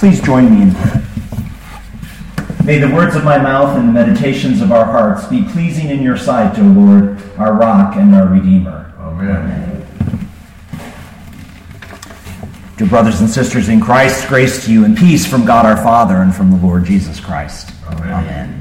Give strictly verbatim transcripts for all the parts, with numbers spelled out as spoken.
Please join me in prayer. May the words of my mouth and the meditations of our hearts be pleasing in your sight, O Lord, our rock and our Redeemer. Amen. Amen. Dear brothers and sisters in Christ, grace to you and peace from God our Father and from the Lord Jesus Christ. Amen. Amen.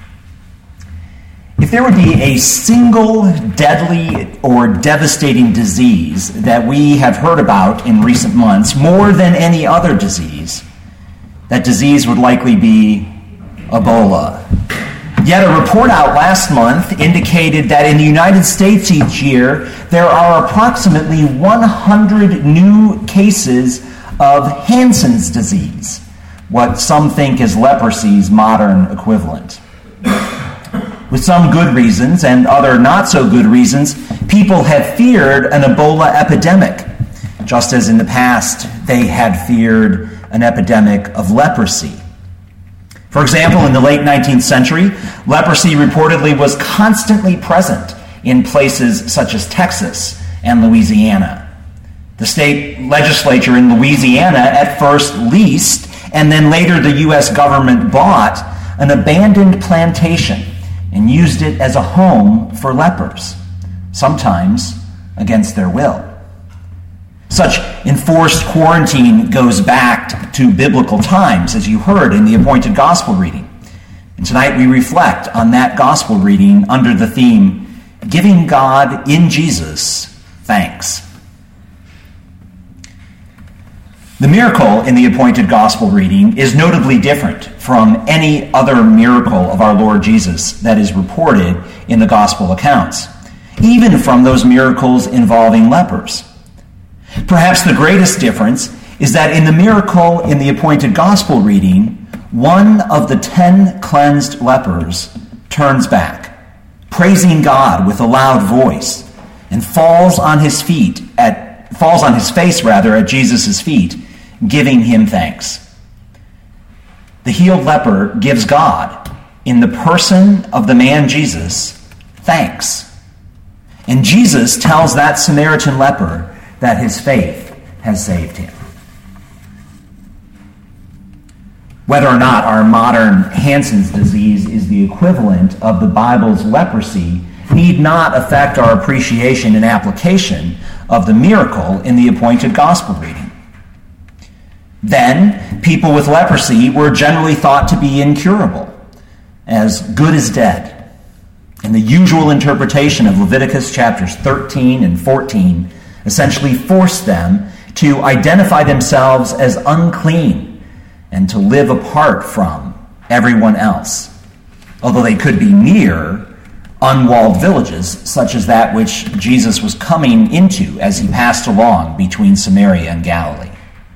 If there would be a single deadly or devastating disease that we have heard about in recent months, more than any other disease, that disease would likely be Ebola. Yet a report out last month indicated that in the United States each year, there are approximately one hundred new cases of Hansen's disease, what some think is leprosy's modern equivalent. With some good reasons and other not so good reasons, people have feared an Ebola epidemic, just as in the past they had feared an epidemic of leprosy. For example, in the late nineteenth century, leprosy reportedly was constantly present in places such as Texas and Louisiana. The state legislature in Louisiana at first leased, and then later the U S government bought, an abandoned plantation and used it as a home for lepers, sometimes against their will. Such enforced quarantine goes back to biblical times, as you heard in the appointed gospel reading. And tonight we reflect on that gospel reading under the theme, Giving God in Jesus Thanks. The miracle in the appointed gospel reading is notably different from any other miracle of our Lord Jesus that is reported in the gospel accounts, even from those miracles involving lepers. Perhaps the greatest difference is that in the miracle in the appointed gospel reading, one of the ten cleansed lepers turns back, praising God with a loud voice, and falls on his feet at falls on his face rather at Jesus' feet, giving him thanks. The healed leper gives God, in the person of the man Jesus, thanks. And Jesus tells that Samaritan leper that his faith has saved him. Whether or not our modern Hansen's disease is the equivalent of the Bible's leprosy need not affect our appreciation and application of the miracle in the appointed gospel reading. Then, people with leprosy were generally thought to be incurable, as good as dead. And the usual interpretation of Leviticus chapters thirteen and fourteen essentially forced them to identify themselves as unclean and to live apart from everyone else, although they could be near unwalled villages such as that which Jesus was coming into as he passed along between Samaria and Galilee.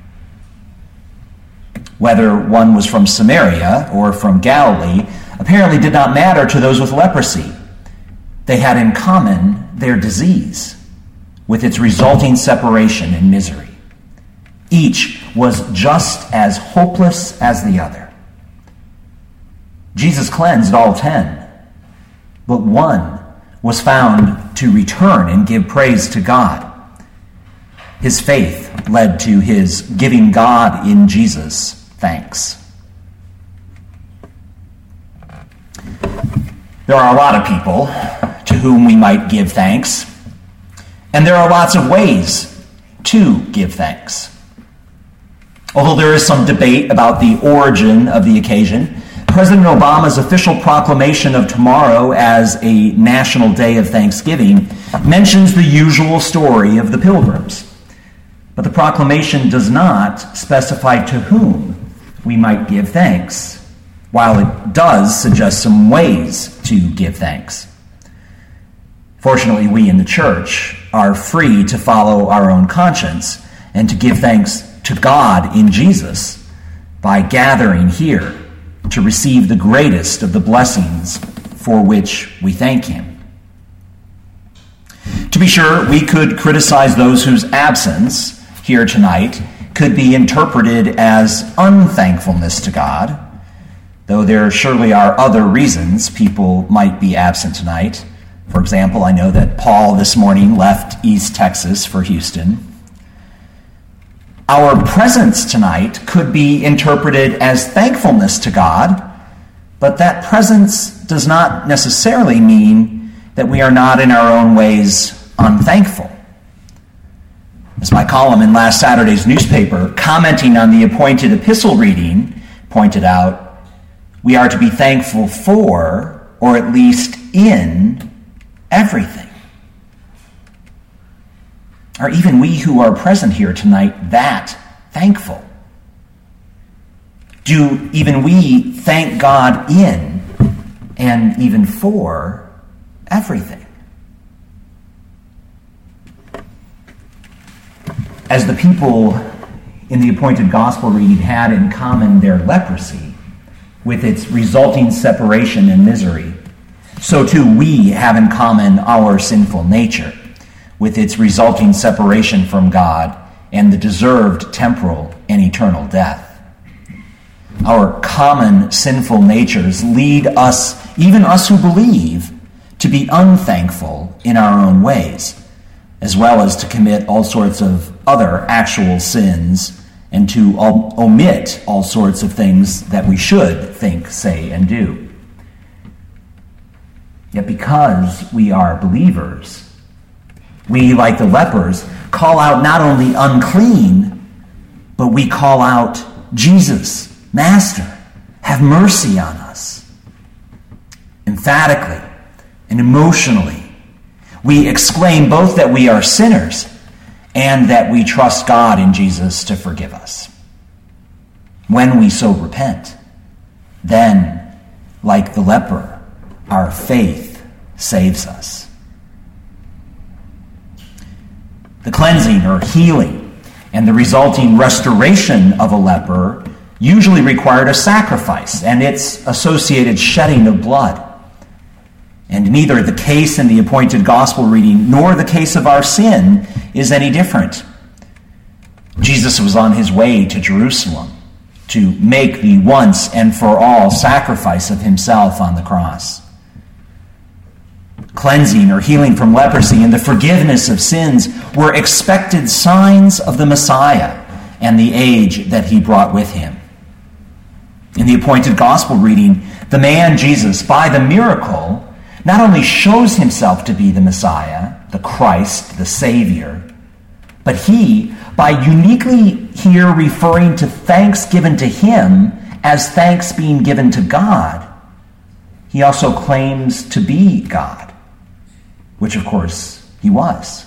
Whether one was from Samaria or from Galilee apparently did not matter to those with leprosy. They had in common their disease, with its resulting separation and misery. Each was just as hopeless as the other. Jesus cleansed all ten, but one was found to return and give praise to God. His faith led to his giving God in Jesus thanks. There are a lot of people to whom we might give thanks, and there are lots of ways to give thanks. Although there is some debate about the origin of the occasion, President Obama's official proclamation of tomorrow as a National Day of Thanksgiving mentions the usual story of the Pilgrims. But the proclamation does not specify to whom we might give thanks, while it does suggest some ways to give thanks. Fortunately, we in the church are free to follow our own conscience and to give thanks to God in Jesus by gathering here to receive the greatest of the blessings for which we thank him. To be sure, we could criticize those whose absence here tonight could be interpreted as unthankfulness to God, though there surely are other reasons people might be absent tonight. For example, I know that Paul this morning left East Texas for Houston. Our presence tonight could be interpreted as thankfulness to God, but that presence does not necessarily mean that we are not in our own ways unthankful. As my column in last Saturday's newspaper, commenting on the appointed epistle reading, pointed out, we are to be thankful for, or at least in, everything. Are even we who are present here tonight that thankful? Do even we thank God in and even for everything? As the people in the appointed gospel reading had in common their leprosy, with its resulting separation and misery, so too we have in common our sinful nature, with its resulting separation from God and the deserved temporal and eternal death. Our common sinful natures lead us, even us who believe, to be unthankful in our own ways, as well as to commit all sorts of other actual sins and to omit all sorts of things that we should think, say, and do. Yet because we are believers, we, like the lepers, call out not only unclean, but we call out, Jesus, Master, have mercy on us. Emphatically and emotionally, we exclaim both that we are sinners and that we trust God in Jesus to forgive us. When we so repent, then, like the leper, our faith saves us. The cleansing or healing and the resulting restoration of a leper usually required a sacrifice and its associated shedding of blood. And neither the case in the appointed gospel reading nor the case of our sin is any different. Jesus was on his way to Jerusalem to make the once and for all sacrifice of himself on the cross. Cleansing or healing from leprosy and the forgiveness of sins were expected signs of the Messiah and the age that he brought with him. In the appointed gospel reading, the man Jesus, by the miracle, not only shows himself to be the Messiah, the Christ, the Savior, but he, by uniquely here referring to thanks given to him as thanks being given to God, he also claims to be God, which of course he was.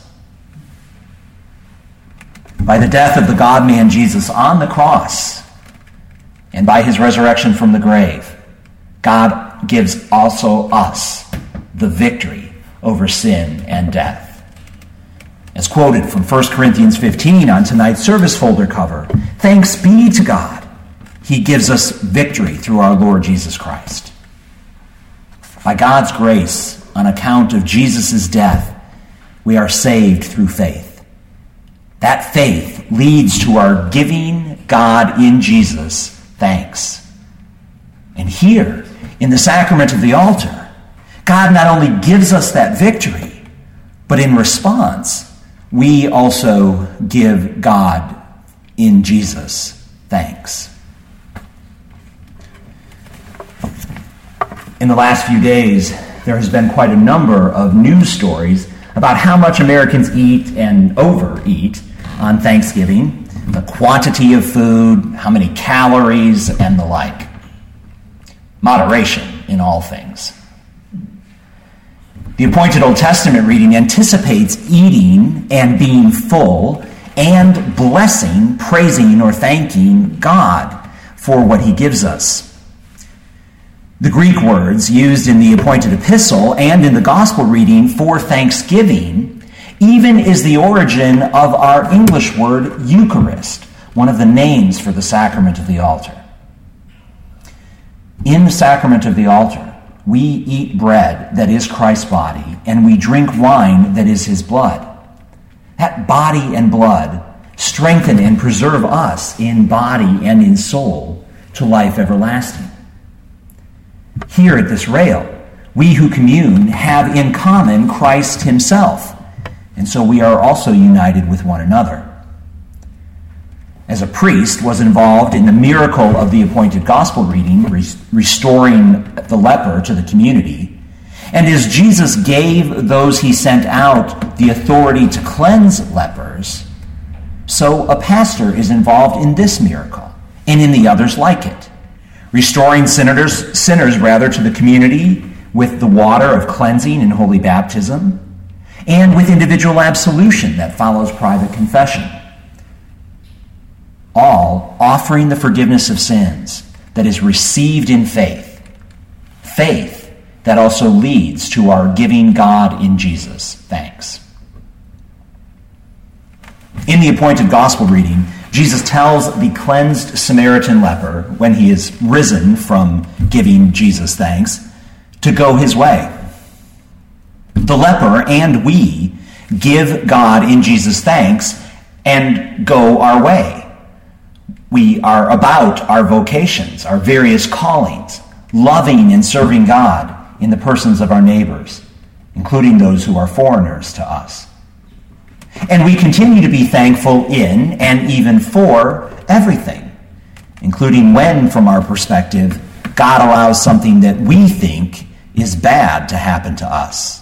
By the death of the God-man Jesus on the cross and by his resurrection from the grave, God gives also us the victory over sin and death. As quoted from First Corinthians fifteen on tonight's service folder cover, thanks be to God, he gives us victory through our Lord Jesus Christ. By God's grace, on account of Jesus' death, we are saved through faith. That faith leads to our giving God in Jesus thanks. And here, in the sacrament of the altar, God not only gives us that victory, but in response, we also give God in Jesus thanks. In the last few days, there has been quite a number of news stories about how much Americans eat and overeat on Thanksgiving, the quantity of food, how many calories, and the like. Moderation in all things. The appointed Old Testament reading anticipates eating and being full and blessing, praising, or thanking God for what he gives us. The Greek words used in the appointed epistle and in the gospel reading for thanksgiving even is the origin of our English word Eucharist, one of the names for the sacrament of the altar. In the sacrament of the altar, we eat bread that is Christ's body, and we drink wine that is his blood. That body and blood strengthen and preserve us in body and in soul to life everlasting. Here at this rail, we who commune have in common Christ himself, and so we are also united with one another. as a priest, was involved in the miracle of the appointed gospel reading, restoring the leper to the community. And as Jesus gave those he sent out the authority to cleanse lepers, so a pastor is involved in this miracle and in the others like it, restoring sinners, sinners rather to the community with the water of cleansing and holy baptism, and with individual absolution that follows private confession. All offering the forgiveness of sins that is received in faith. Faith that also leads to our giving God in Jesus thanks. In the appointed gospel reading, Jesus tells the cleansed Samaritan leper, when he is risen from giving Jesus thanks, to go his way. The leper and we give God in Jesus thanks and go our way. We are about our vocations, our various callings, loving and serving God in the persons of our neighbors, including those who are foreigners to us. And we continue to be thankful in and even for everything, including when, from our perspective, God allows something that we think is bad to happen to us.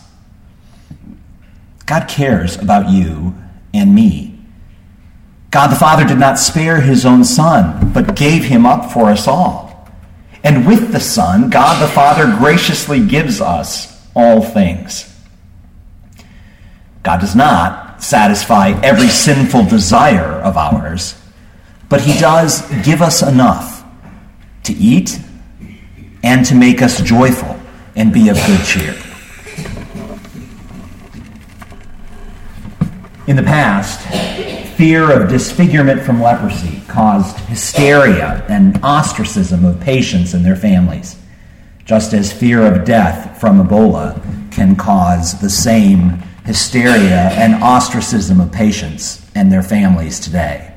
God cares about you and me. God the Father did not spare his own Son, but gave him up for us all. And with the Son, God the Father graciously gives us all things. God does not satisfy every sinful desire of ours, but he does give us enough to eat and to make us joyful and be of good cheer. In the past, fear of disfigurement from leprosy caused hysteria and ostracism of patients and their families, just as fear of death from Ebola can cause the same hysteria and ostracism of patients and their families today.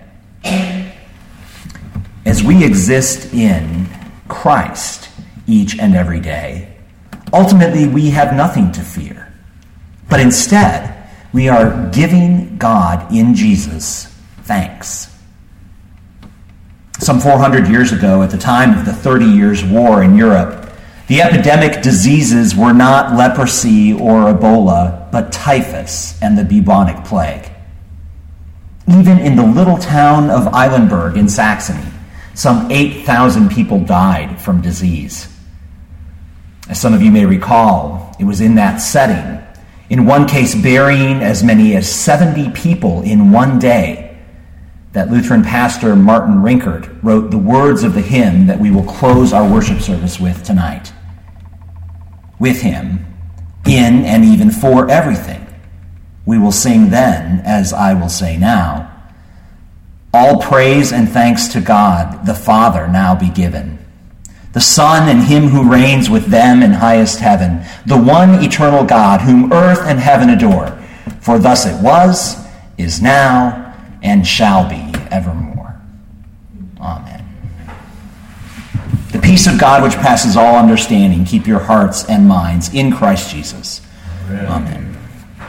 As we exist in Christ each and every day, ultimately we have nothing to fear, but instead we are giving God in Jesus thanks. Some four hundred years ago, at the time of the Thirty Years' War in Europe, the epidemic diseases were not leprosy or Ebola, but typhus and the bubonic plague. Even in the little town of Eilenburg in Saxony, some eight thousand people died from disease. As some of you may recall, it was in that setting, in one case burying as many as seventy people in one day, that Lutheran pastor Martin Rinkert wrote the words of the hymn that we will close our worship service with tonight. With him, in and even for everything, we will sing then, as I will say now, all praise and thanks to God the Father now be given, the Son and him who reigns with them in highest heaven, the one eternal God whom earth and heaven adore. For thus it was, is now, and shall be evermore. Amen. The peace of God which passes all understanding, keep your hearts and minds in Christ Jesus. Amen. Amen.